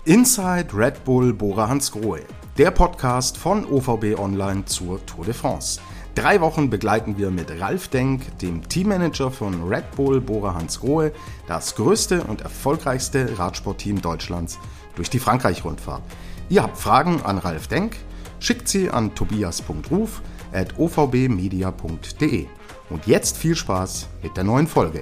Inside Red Bull Bora Hansgrohe, der Podcast von OVB Online zur Tour de France. 3 Wochen begleiten wir mit Ralf Denk, dem Teammanager von Red Bull Bora Hansgrohe, das größte und erfolgreichste Radsportteam Deutschlands, durch die Frankreich-Rundfahrt. Ihr habt Fragen an Ralf Denk? Schickt sie an tobias.ruf@ovbmedia.de. Und jetzt viel Spaß mit der neuen Folge.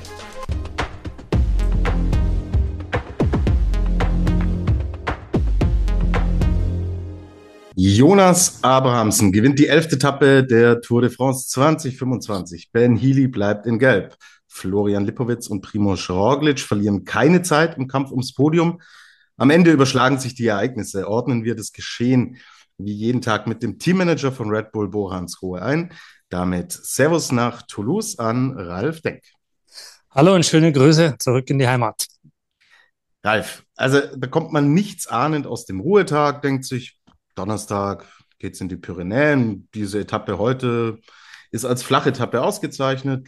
Jonas Abrahamsen gewinnt die 11. Etappe der Tour de France 2025. Ben Healy bleibt in Gelb. Florian Lipowitz und Primož Roglič verlieren keine Zeit im Kampf ums Podium. Am Ende überschlagen sich die Ereignisse. Ordnen wir das Geschehen wie jeden Tag mit dem Teammanager von Red Bull Bora Hansgrohe ein. Damit Servus nach Toulouse an Ralf Denk. Hallo und schöne Grüße zurück in die Heimat. Ralf, also da kommt man nichts ahnend aus dem Ruhetag, denkt sich, Donnerstag geht es in die Pyrenäen. Diese Etappe heute ist als Flachetappe ausgezeichnet.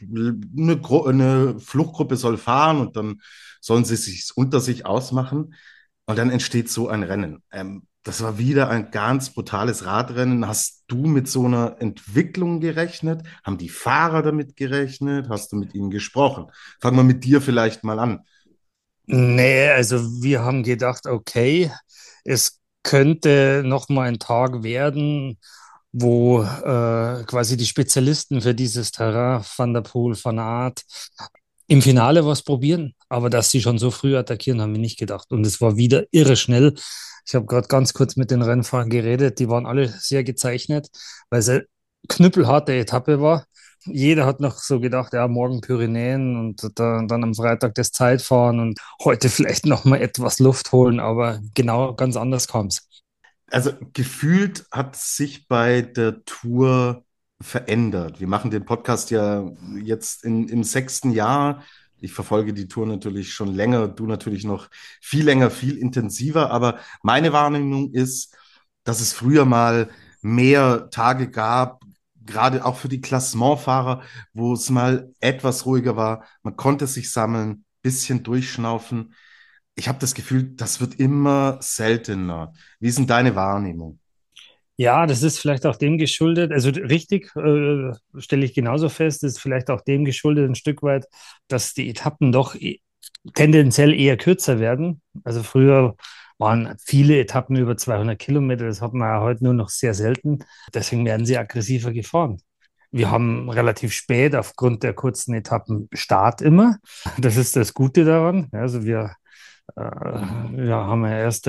Eine Fluchtgruppe soll fahren und dann sollen sie sich unter sich ausmachen. Und dann entsteht so ein Rennen. Das war wieder ein ganz brutales Radrennen. Hast du mit so einer Entwicklung gerechnet? Haben die Fahrer damit gerechnet? Hast du mit ihnen gesprochen? Fangen wir mit dir vielleicht mal an. Nee, also wir haben gedacht, okay, es könnte noch mal ein Tag werden, wo quasi die Spezialisten für dieses Terrain, Van der Poel, Van Aert, im Finale was probieren. Aber dass sie schon so früh attackieren, haben wir nicht gedacht. Und es war wieder irre schnell. Ich habe gerade ganz kurz mit den Rennfahrern geredet. Die waren alle sehr gezeichnet, weil es eine knüppelharte Etappe war. Jeder hat noch so gedacht, ja, morgen Pyrenäen und dann am Freitag das Zeitfahren und heute vielleicht noch mal etwas Luft holen. Aber genau ganz anders kam es. Also gefühlt hat sich bei der Tour verändert. Wir machen den Podcast ja jetzt im 6. Jahr. Ich verfolge die Tour natürlich schon länger, du natürlich noch viel länger, viel intensiver. Aber meine Wahrnehmung ist, dass es früher mal mehr Tage gab, gerade auch für die Klassementfahrer, wo es mal etwas ruhiger war. Man konnte sich sammeln, bisschen durchschnaufen. Ich habe das Gefühl, das wird immer seltener. Wie ist denn deine Wahrnehmung? Ja, das ist vielleicht auch dem geschuldet, also richtig, stelle ich genauso fest, ist vielleicht auch dem geschuldet ein Stück weit, dass die Etappen doch tendenziell eher kürzer werden. Also früher waren viele Etappen über 200 Kilometer, das hat man ja heute nur noch sehr selten. Deswegen werden sie aggressiver gefahren. Wir haben relativ spät aufgrund der kurzen Etappen Start immer. Das ist das Gute daran. Also ja, haben wir erst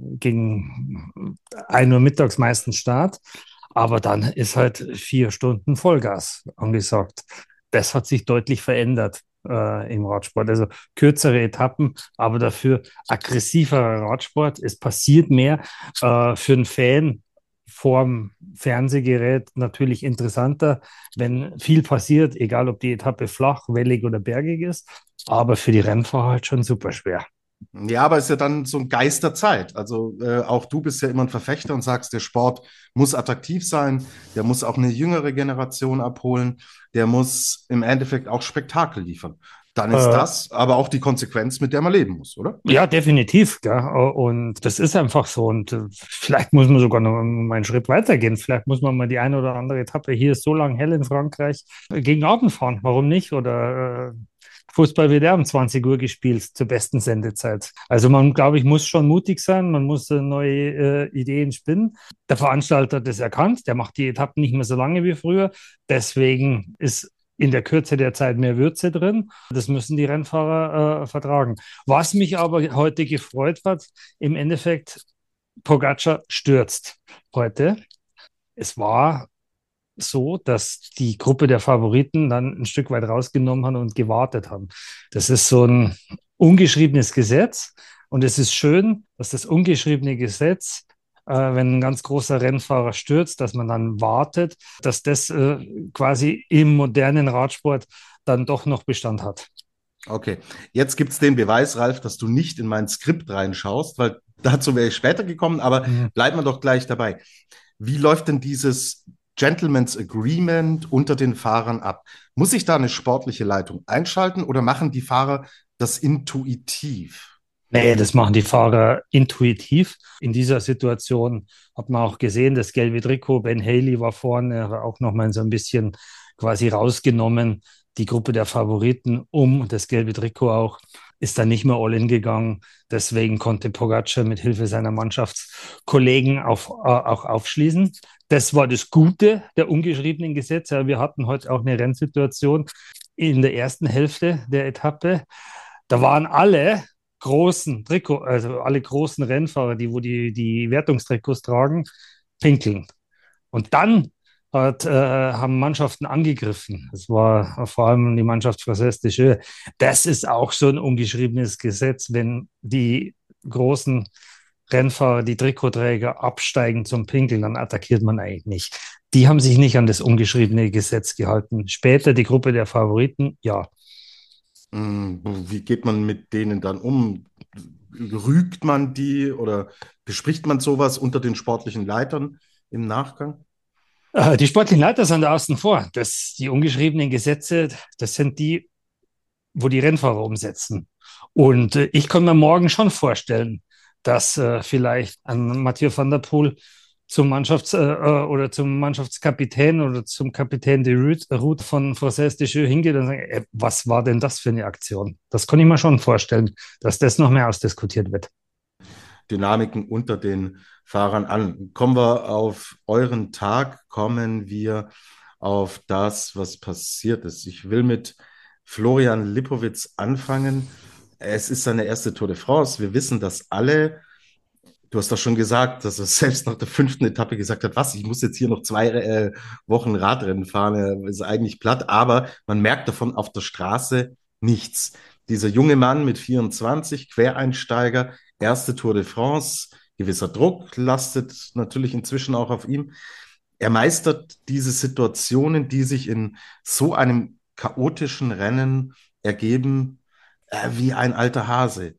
gegen 1 Uhr mittags meistens Start, aber dann ist halt 4 Stunden Vollgas angesagt. Das hat sich deutlich verändert im Radsport. Also kürzere Etappen, aber dafür aggressiverer Radsport. Es passiert mehr für einen Fan vorm Fernsehgerät natürlich interessanter, wenn viel passiert, egal ob die Etappe flach, wellig oder bergig ist, aber für die Rennfahrer halt schon super schwer. Ja, aber es ist ja dann so ein Geist der Zeit. Also auch du bist ja immer ein Verfechter und sagst, der Sport muss attraktiv sein, der muss auch eine jüngere Generation abholen, der muss im Endeffekt auch Spektakel liefern. Dann ist Äh, das aber auch die Konsequenz, mit der man leben muss, oder? Ja, definitiv, gell? Und das ist einfach so. Und vielleicht muss man sogar noch einen Schritt weitergehen. Vielleicht muss man mal die eine oder andere Etappe, hier ist so lang hell in Frankreich, gegen Abend fahren. Warum nicht? Oder Fußball wird ja um 20 Uhr gespielt, zur besten Sendezeit. Also man, glaube ich, muss schon mutig sein. Man muss neue Ideen spinnen. Der Veranstalter hat das erkannt. Der macht die Etappen nicht mehr so lange wie früher. Deswegen ist in der Kürze der Zeit mehr Würze drin. Das müssen die Rennfahrer vertragen. Was mich aber heute gefreut hat, im Endeffekt, Pogacar stürzt heute. Es war so, dass die Gruppe der Favoriten dann ein Stück weit rausgenommen haben und gewartet haben. Das ist so ein ungeschriebenes Gesetz und es ist schön, dass das ungeschriebene Gesetz, wenn ein ganz großer Rennfahrer stürzt, dass man dann wartet, dass das quasi im modernen Radsport dann doch noch Bestand hat. Okay, jetzt gibt es den Beweis, Ralf, dass du nicht in mein Skript reinschaust, weil dazu wäre ich später gekommen, aber Mhm. bleiben wir doch gleich dabei. Wie läuft denn dieses Gentleman's Agreement unter den Fahrern ab? Muss ich da eine sportliche Leitung einschalten oder machen die Fahrer das intuitiv? Nee, das machen die Fahrer intuitiv. In dieser Situation hat man auch gesehen, das gelbe Trikot, Ben Haley war vorne, hat auch nochmal so ein bisschen quasi rausgenommen, die Gruppe der Favoriten um das gelbe Trikot auch, ist dann nicht mehr all in gegangen. Deswegen konnte Pogacar mit Hilfe seiner Mannschaftskollegen auch aufschließen. Das war das Gute der ungeschriebenen Gesetze. Wir hatten heute auch eine Rennsituation in der ersten Hälfte der Etappe. Da waren alle großen Trikot, also alle großen Rennfahrer, die Wertungstrikots tragen, pinkeln. Und dann haben Mannschaften angegriffen. Das war vor allem die Mannschaft Française des Jeux. Das ist auch so ein ungeschriebenes Gesetz, wenn die großen Rennfahrer, die Trikotträger absteigen zum Pinkeln, dann attackiert man eigentlich nicht. Die haben sich nicht an das ungeschriebene Gesetz gehalten. Später die Gruppe der Favoriten, ja. Wie geht man mit denen dann um? Rügt man die oder bespricht man sowas unter den sportlichen Leitern im Nachgang? Die sportlichen Leiter sind da außen vor. Die ungeschriebenen Gesetze, das sind die, wo die Rennfahrer umsetzen. Und ich kann mir morgen schon vorstellen, dass vielleicht ein Mathieu van der Poel oder zum Mannschaftskapitän oder zum Kapitän de Route von Française des Jeux hingeht und sagt, was war denn das für eine Aktion? Das kann ich mir schon vorstellen, dass das noch mehr ausdiskutiert wird. Dynamiken unter den Fahrern an. Kommen wir auf euren Tag, kommen wir auf das, was passiert ist. Ich will mit Florian Lipowitz anfangen. Es ist seine erste Tour de France. Wir wissen das alle. Du hast doch schon gesagt, dass er selbst nach der fünften Etappe gesagt hat, was, ich muss jetzt hier noch 2 Wochen Radrennen fahren, er ist eigentlich platt, aber man merkt davon auf der Straße nichts. Dieser junge Mann mit 24, Quereinsteiger, erste Tour de France, gewisser Druck lastet natürlich inzwischen auch auf ihm. Er meistert diese Situationen, die sich in so einem chaotischen Rennen ergeben, wie ein alter Hase.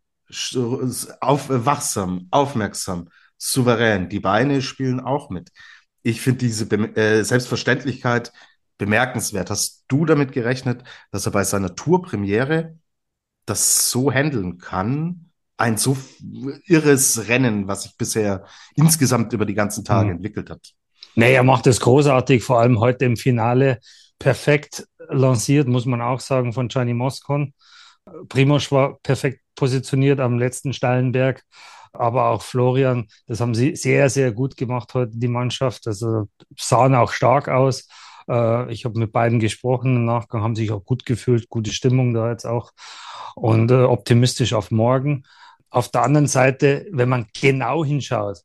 Wachsam, aufmerksam, souverän. Die Beine spielen auch mit. Ich finde diese Selbstverständlichkeit bemerkenswert. Hast du damit gerechnet, dass er bei seiner Tourpremiere das so handeln kann? Ein so irres Rennen, was sich bisher insgesamt über die ganzen Tage Hm. entwickelt hat. Nee, er macht es großartig, vor allem heute im Finale perfekt lanciert, muss man auch sagen, von Gianni Moscon. Primož war perfekt positioniert am letzten steilen Berg, aber auch Florian, das haben sie sehr, sehr gut gemacht heute, die Mannschaft. Also sahen auch stark aus. Ich habe mit beiden gesprochen im Nachgang, haben sich auch gut gefühlt, gute Stimmung da jetzt auch und optimistisch auf morgen. Auf der anderen Seite, wenn man genau hinschaut,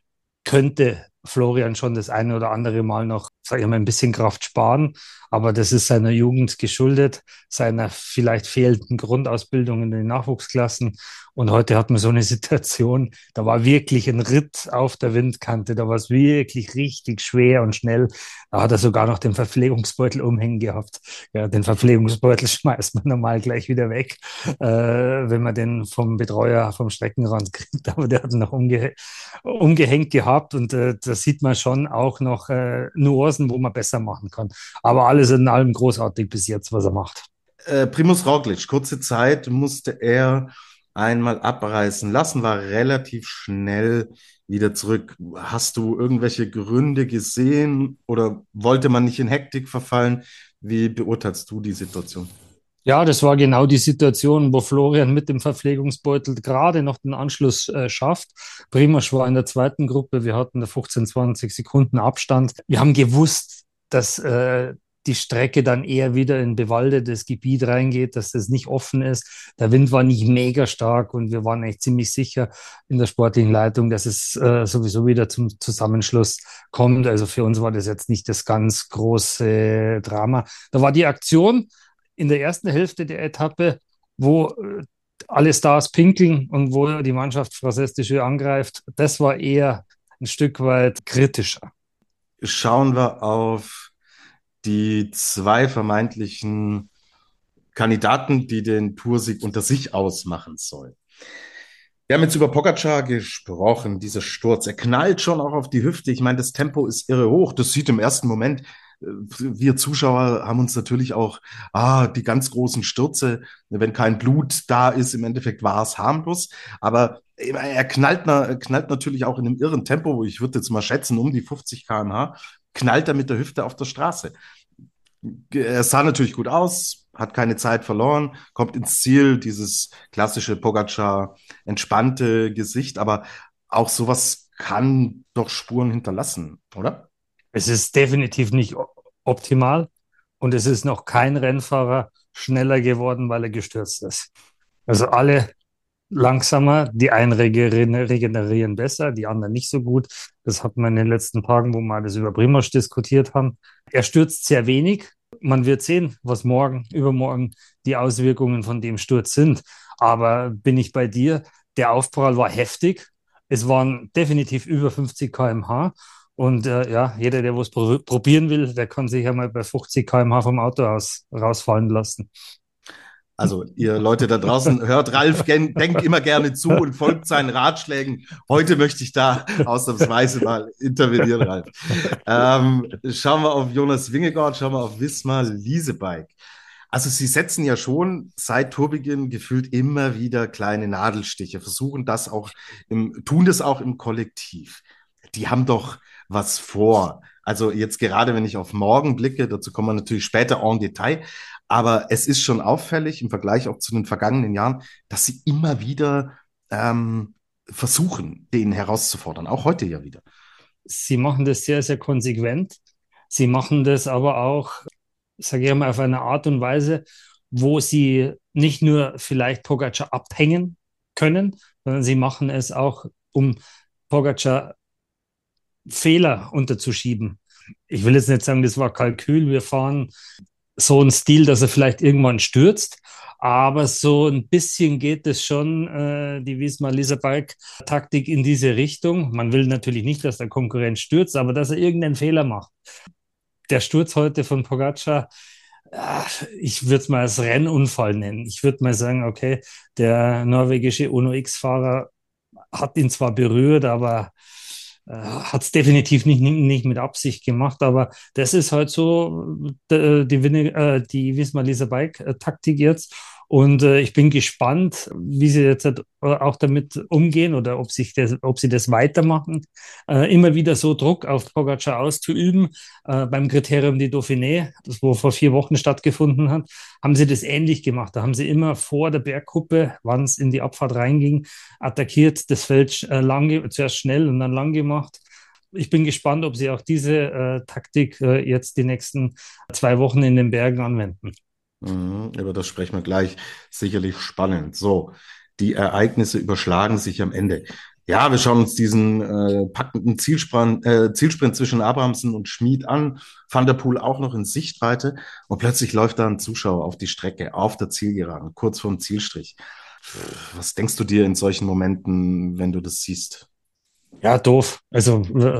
könnte Florian schon das eine oder andere Mal noch, sage ich mal, ein bisschen Kraft sparen. Aber das ist seiner Jugend geschuldet, seiner vielleicht fehlenden Grundausbildung in den Nachwuchsklassen. Und heute hat man so eine Situation, da war wirklich ein Ritt auf der Windkante, da war es wirklich richtig schwer und schnell. Da hat er sogar noch den Verpflegungsbeutel umhängen gehabt. Ja, den Verpflegungsbeutel schmeißt man normal gleich wieder weg, wenn man den vom Betreuer vom Streckenrand kriegt. Aber der hat ihn noch umgehängt gehabt und da sieht man schon auch noch Nuancen, wo man besser machen kann. Aber alles in allem großartig bis jetzt, was er macht. Primus Roglic, kurze Zeit musste er einmal abreißen lassen, war relativ schnell wieder zurück. Hast du irgendwelche Gründe gesehen oder wollte man nicht in Hektik verfallen? Wie beurteilst du die Situation? Ja, das war genau die Situation, wo Florian mit dem Verpflegungsbeutel gerade noch den Anschluss schafft. Primož war in der zweiten Gruppe. Wir hatten da 15, 20 Sekunden Abstand. Wir haben gewusst, dass die Strecke dann eher wieder in bewaldetes Gebiet reingeht, dass das nicht offen ist. Der Wind war nicht mega stark und wir waren echt ziemlich sicher in der sportlichen Leitung, dass es sowieso wieder zum Zusammenschluss kommt. Also für uns war das jetzt nicht das ganz große Drama. Da war die Aktion in der ersten Hälfte der Etappe, wo alle Stars pinkeln und wo die Mannschaft Française des Jeux angreift, das war eher ein Stück weit kritischer. Schauen wir auf die zwei vermeintlichen Kandidaten, die den Toursieg unter sich ausmachen sollen. Wir haben jetzt über Pogacar gesprochen, dieser Sturz. Er knallt schon auch auf die Hüfte. Ich meine, das Tempo ist irre hoch. Das sieht im ersten Moment wir Zuschauer haben uns natürlich auch, die ganz großen Stürze, wenn kein Blut da ist, im Endeffekt war es harmlos. Aber er knallt natürlich auch in einem irren Tempo, ich würde jetzt mal schätzen, um die 50 km/h, knallt er mit der Hüfte auf der Straße. Er sah natürlich gut aus, hat keine Zeit verloren, kommt ins Ziel, dieses klassische Pogacar entspannte Gesicht, aber auch sowas kann doch Spuren hinterlassen, oder? Es ist definitiv nicht optimal und es ist noch kein Rennfahrer schneller geworden, weil er gestürzt ist. Also alle langsamer, die einen regenerieren besser, die anderen nicht so gut. Das hat man in den letzten Tagen, wo wir das über Primož diskutiert haben. Er stürzt sehr wenig. Man wird sehen, was morgen, übermorgen die Auswirkungen von dem Sturz sind. Aber bin ich bei dir, der Aufprall war heftig. Es waren definitiv über 50 km/h. Und ja, jeder, der was probieren will, der kann sich ja mal bei 50 km/h vom Auto aus rausfallen lassen. Also, ihr Leute da draußen, hört Ralf, denkt immer gerne zu und folgt seinen Ratschlägen. Heute möchte ich da ausnahmsweise mal intervenieren, Ralf. Schauen wir auf Jonas Vingegaard, schauen wir auf Wismar Leasebike. Also sie setzen ja schon seit Tourbeginn gefühlt immer wieder kleine Nadelstiche, versuchen das auch tun das auch im Kollektiv. Die haben doch was vor. Also jetzt gerade, wenn ich auf morgen blicke, dazu kommen wir natürlich später en Detail, aber es ist schon auffällig im Vergleich auch zu den vergangenen Jahren, dass sie immer wieder versuchen, den herauszufordern. Auch heute ja wieder. Sie machen das sehr, sehr konsequent. Sie machen das aber auch, sage ich mal, auf eine Art und Weise, wo sie nicht nur vielleicht Pogacar abhängen können, sondern sie machen es auch, um Pogacar Fehler unterzuschieben. Ich will jetzt nicht sagen, das war Kalkül. Wir fahren so einen Stil, dass er vielleicht irgendwann stürzt. Aber so ein bisschen geht es schon, die Wismar Leasebike-Taktik in diese Richtung. Man will natürlich nicht, dass der Konkurrent stürzt, aber dass er irgendeinen Fehler macht. Der Sturz heute von Pogacar, ich würde es mal als Rennunfall nennen. Ich würde mal sagen, okay, der norwegische Uno X-Fahrer hat ihn zwar berührt, aber hat es definitiv nicht mit Absicht gemacht, aber das ist halt so die Wismar Leasebike-Taktik jetzt. Und ich bin gespannt, wie sie jetzt halt, auch damit umgehen oder ob sie das weitermachen. Immer wieder so Druck auf Pogacar auszuüben. Beim Kriterium di Dauphiné, das wo vor 4 Wochen stattgefunden hat, haben sie das ähnlich gemacht. Da haben sie immer vor der Bergkuppe, wann es in die Abfahrt reinging, attackiert, das Feld zuerst schnell und dann lang gemacht. Ich bin gespannt, ob sie auch diese Taktik jetzt die nächsten 2 Wochen in den Bergen anwenden. Über das sprechen wir gleich. Sicherlich spannend. So, die Ereignisse überschlagen sich am Ende. Ja, wir schauen uns diesen packenden Zielsprint zwischen Abrahamsen und Schmid an. Van der Poel auch noch in Sichtweite. Und plötzlich läuft da ein Zuschauer auf die Strecke, auf der Zielgeraden, kurz vorm Zielstrich. Was denkst du dir in solchen Momenten, wenn du das siehst? Ja, doof. Also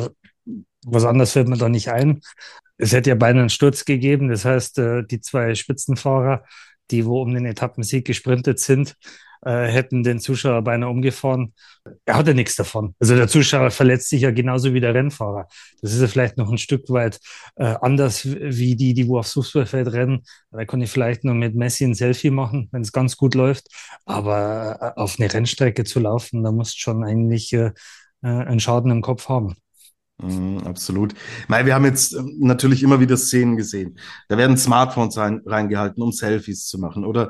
was anderes fällt mir da nicht ein. Es hätte ja beinahe einen Sturz gegeben. Das heißt, die zwei Spitzenfahrer, die wo um den Etappensieg gesprintet sind, hätten den Zuschauer beinahe umgefahren. Er hatte nichts davon. Also der Zuschauer verletzt sich ja genauso wie der Rennfahrer. Das ist ja vielleicht noch ein Stück weit anders wie die wo aufs Fußballfeld rennen. Da kann ich vielleicht nur mit Messi ein Selfie machen, wenn es ganz gut läuft. Aber auf eine Rennstrecke zu laufen, da musst du schon eigentlich einen Schaden im Kopf haben. Absolut. Weil wir haben jetzt natürlich immer wieder Szenen gesehen. Da werden Smartphones reingehalten, um Selfies zu machen. Oder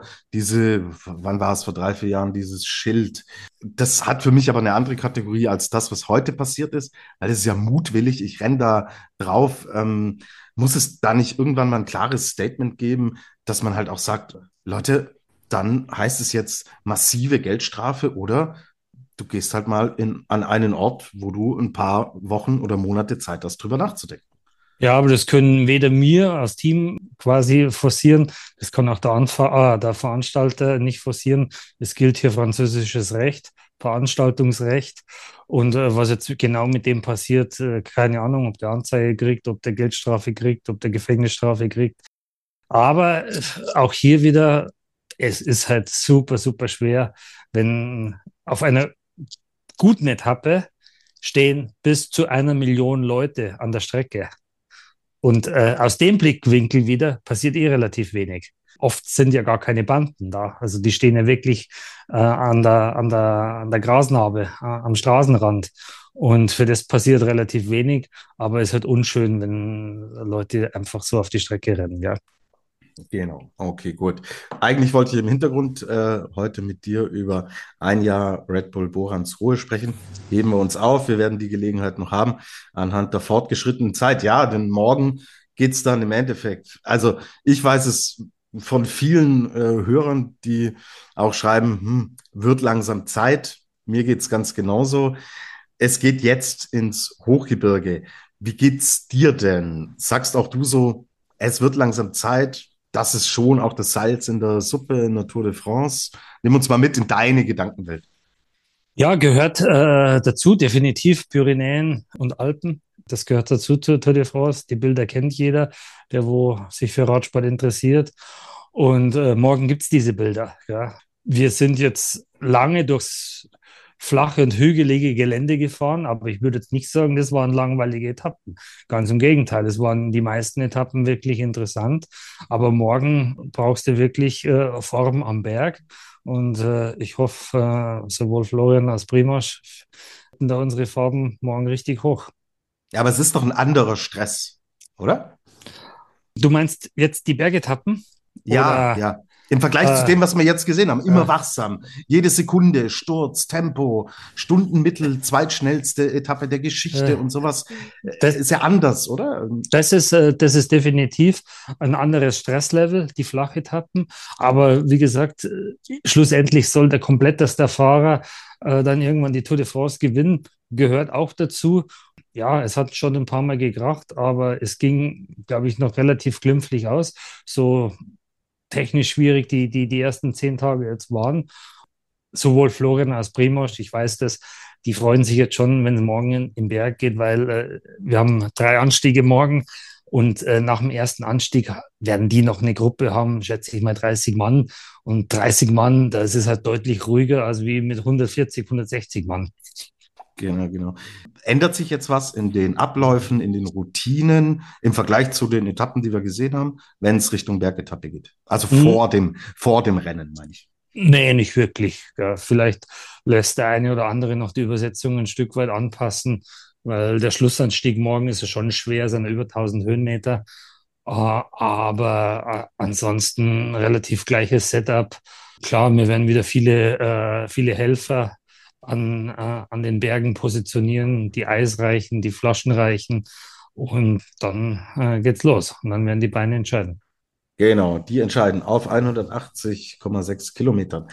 wann war es vor 3, 4 Jahren, dieses Schild. Das hat für mich aber eine andere Kategorie als das, was heute passiert ist, weil das ist ja mutwillig. Ich renn da drauf. Muss es da nicht irgendwann mal ein klares Statement geben, dass man halt auch sagt, Leute, dann heißt es jetzt massive Geldstrafe oder du gehst halt mal an einen Ort, wo du ein paar Wochen oder Monate Zeit hast, drüber nachzudenken. Ja, aber das können weder wir als Team quasi forcieren, das kann auch der Veranstalter nicht forcieren. Es gilt hier französisches Recht, Veranstaltungsrecht. Und was jetzt genau mit dem passiert, keine Ahnung, ob der Anzeige kriegt, ob der Geldstrafe kriegt, ob der Gefängnisstrafe kriegt. Aber auch hier wieder, es ist halt super, super schwer, wenn auf einer guten Etappe stehen bis zu 1 Million Leute an der Strecke. Und aus dem Blickwinkel wieder passiert relativ wenig. Oft sind ja gar keine Banden da. Also die stehen ja wirklich an der Grasnarbe, am Straßenrand. Und für das passiert relativ wenig, aber es ist halt unschön, wenn Leute einfach so auf die Strecke rennen, ja. Genau, okay, gut. Eigentlich wollte ich im Hintergrund heute mit dir über ein Jahr Red Bull Borans Ruhe sprechen. Heben wir uns auf, wir werden die Gelegenheit noch haben, anhand der fortgeschrittenen Zeit. Ja, denn morgen geht's dann im Endeffekt. Also ich weiß es von vielen Hörern, die auch schreiben, wird langsam Zeit. Mir geht's ganz genauso. Es geht jetzt ins Hochgebirge. Wie geht's dir denn? Sagst auch du so, es wird langsam Zeit? Das ist schon auch das Salz in der Suppe in der Tour de France. Nimm uns mal mit in deine Gedankenwelt. Ja, gehört dazu, definitiv Pyrenäen und Alpen. Das gehört dazu zur Tour de France. Die Bilder kennt jeder, der wo sich für Radsport interessiert. Und morgen gibt's diese Bilder. Ja. Wir sind jetzt lange durchs flache und hügelige Gelände gefahren, aber ich würde jetzt nicht sagen, das waren langweilige Etappen. Ganz im Gegenteil, es waren die meisten Etappen wirklich interessant. Aber morgen brauchst du wirklich Form am Berg. Und ich hoffe, sowohl Florian als Primož halten da unsere Farben morgen richtig hoch. Ja, aber es ist doch ein anderer Stress, oder? Du meinst jetzt die Bergetappen Ja, oder ja. Im Vergleich zu äh, dem, was wir jetzt gesehen haben, immer äh, wachsam. Jede Sekunde, Sturz, Tempo, Stundenmittel, zweitschnellste Etappe der äh, Geschichte und sowas. das, Ist ja anders, oder? das ist definitiv ein anderes Stresslevel, die Flachetappen. Aber wie gesagt, schlussendlich soll der kompletteste Fahrer dann irgendwann die Tour de France gewinnen, gehört auch dazu. Ja, es hat schon ein paar Mal gekracht, aber es ging, glaube ich, noch relativ glimpflich aus. So technisch schwierig die ersten 10 Tage jetzt waren. Sowohl Florian als Primož, ich weiß das, die freuen sich jetzt schon, wenn es morgen in den Berg geht, weil wir haben 3 Anstiege morgen und nach dem ersten Anstieg werden die noch eine Gruppe haben, schätze ich mal 30 Mann. Und 30 Mann, das ist halt deutlich ruhiger als wie mit 140, 160 Mann. Genau, genau. Ändert sich jetzt was in den Abläufen, in den Routinen im Vergleich zu den Etappen, die wir gesehen haben, wenn es Richtung Bergetappe geht? Also Hm, vor dem Rennen, meine ich. nee, nicht wirklich. Ja, vielleicht lässt der eine oder andere noch die Übersetzung ein Stück weit anpassen, weil der Schlussanstieg morgen ist ja schon schwer, sind ja über 1000 Höhenmeter. Aber ansonsten relativ gleiches Setup. Klar, wir werden wieder viele Helfer an den Bergen positionieren, die Eisreichen, die Flaschenreichen. Und dann geht's los. Und dann werden die Beine entscheiden. Genau, die entscheiden auf 180,6 Kilometern.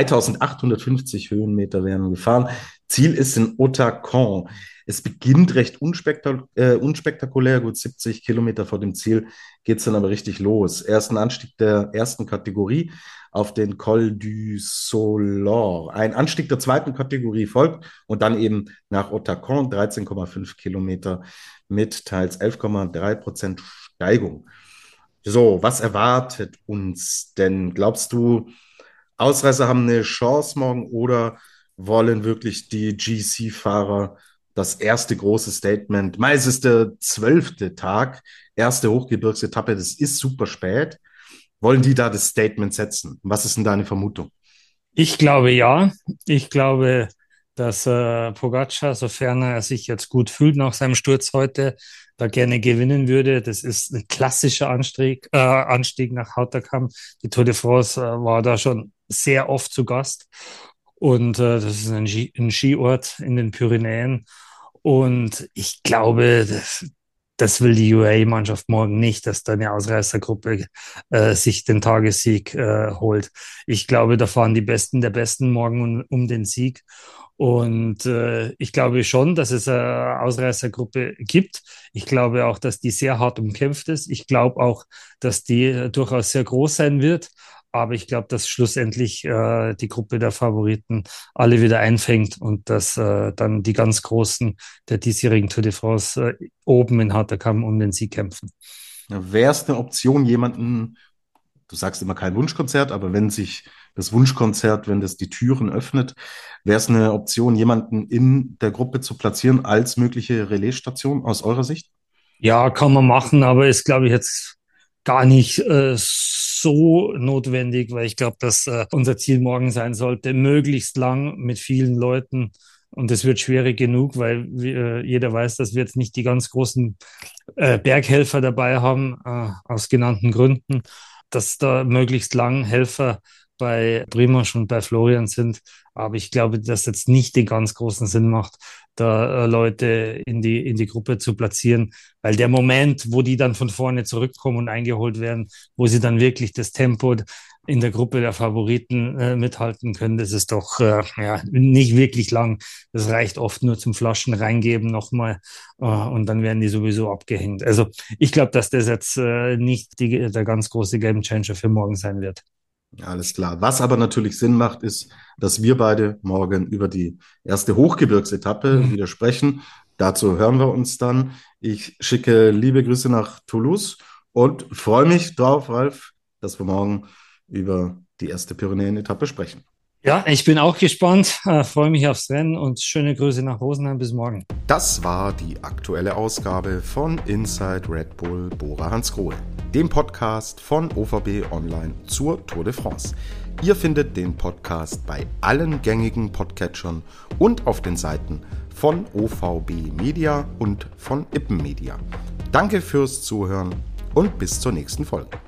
3850 Höhenmeter werden gefahren. Ziel ist in Hautacam. Es beginnt recht unspektakulär, gut 70 Kilometer vor dem Ziel geht es dann aber richtig los. Ersten Anstieg der ersten Kategorie auf den Col du Solor. Ein Anstieg der zweiten Kategorie folgt und dann eben nach Hautacam 13,5 Kilometer mit teils 11,3% Steigung. So, was erwartet uns denn? Glaubst du, Ausreißer haben eine Chance morgen oder wollen wirklich die GC-Fahrer das erste große Statement? Meist ist der 12. Tag, erste Hochgebirgsetappe, das ist super spät. Wollen die da das Statement setzen? Was ist denn deine Vermutung? Ich glaube ja. Ich glaube, dass Pogacar, sofern er sich jetzt gut fühlt nach seinem Sturz heute, da gerne gewinnen würde. Das ist ein klassischer Anstieg nach Hautacam. Die Tour de France war da schon sehr oft zu Gast. Und das ist ein Skiort in den Pyrenäen. Und ich glaube, das will die UAE-Mannschaft morgen nicht, dass da eine Ausreißergruppe sich den Tagessieg holt. Ich glaube, da fahren die Besten der Besten morgen um den Sieg. Und ich glaube schon, dass es eine Ausreißergruppe gibt. Ich glaube auch, dass die sehr hart umkämpft ist. Ich glaube auch, dass die durchaus sehr groß sein wird. Aber ich glaube, dass schlussendlich die Gruppe der Favoriten alle wieder einfängt und dass dann die ganz Großen der diesjährigen Tour de France oben in Hautacam um den Sieg kämpfen. Wäre es eine Option, jemanden, du sagst immer kein Wunschkonzert, aber wenn sich das Wunschkonzert, wenn das die Türen öffnet, wäre es eine Option, jemanden in der Gruppe zu platzieren als mögliche Relaisstation aus eurer Sicht? Ja, kann man machen, aber ist, glaube ich, jetzt gar nicht so notwendig, weil ich glaube, dass unser Ziel morgen sein sollte, möglichst lang mit vielen Leuten. Und es wird schwierig genug, weil jeder weiß, dass wir jetzt nicht die ganz großen Berghelfer dabei haben, aus genannten Gründen, dass da möglichst lang Helfer bei Primož und bei Florian sind. Aber ich glaube, dass jetzt nicht den ganz großen Sinn macht, da Leute in die Gruppe zu platzieren, weil der Moment, wo die dann von vorne zurückkommen und eingeholt werden, wo sie dann wirklich das Tempo in der Gruppe der Favoriten mithalten können, das ist doch ja, nicht wirklich lang. Das reicht oft nur zum Flaschen reingeben nochmal und dann werden die sowieso abgehängt. Also ich glaube, dass das jetzt nicht der ganz große Gamechanger für morgen sein wird. Alles klar. Was aber natürlich Sinn macht, ist, dass wir beide morgen über die erste Hochgebirgsetappe Mhm. wieder sprechen. Dazu hören wir uns dann. Ich schicke liebe Grüße nach Toulouse und freue mich drauf, Ralf, dass wir morgen über die erste Pyrenäen-Etappe sprechen. Ja, ich bin auch gespannt, freue mich aufs Rennen und schöne Grüße nach Rosenheim. Bis morgen. Das war die aktuelle Ausgabe von Inside Red Bull Bora Hansgrohe, dem Podcast von OVB Online zur Tour de France. Ihr findet den Podcast bei allen gängigen Podcatchern und auf den Seiten von OVB Media und von Ippen Media. Danke fürs Zuhören und bis zur nächsten Folge.